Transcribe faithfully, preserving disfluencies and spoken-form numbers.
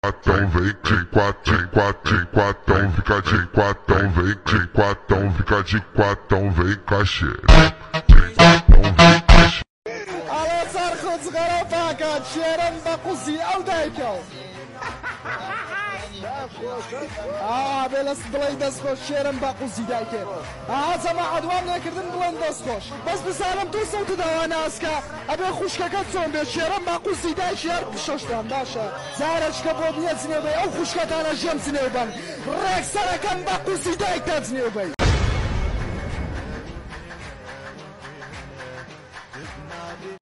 Quatão vem, de quatão, quatão, de quatão, fica de quatão, vem, de quatão, fica de quatão, vem cachê. De quatão, vem cachê. على صرخة صغيرة فاكهة شيرن بقصي أو دايكو آه بلس بلاي سكوش شيرن بقصي دايكو آه زما عدوان نكردن بلند سكوش بس بسالم تو صوت دوانا اسكا أبي خوش كاتسون بيش شيرن بقصي داي شير بشوش دام داشا زارش كبود نيزني بي أو خوش كاتانا جمسني بان ريك سركن بقصي دايك تزني بي